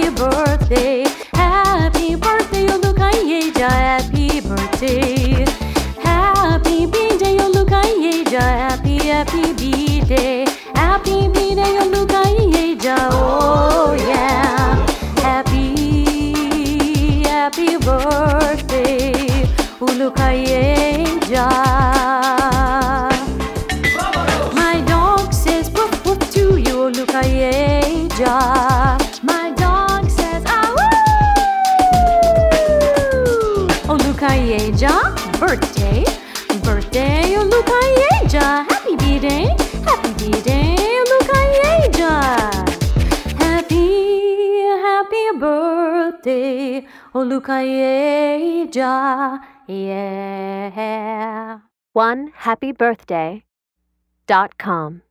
birthday. Happy birthday, Olukayeja. Happy birthday. Happy birthday, Olukayeja. Happy birthday. Happy birthday, Olukayeja. Oh yeah. Happy birthday, Olukayeja. My dog says woof woof to you, Olukayeja. My dog says ah woo. Olukayeja, birthday, birthday, Olukayeja. Happy birthday, Olukayeja. Happy birthday, Olukayeja. Yeah. OneHappyBirthday.com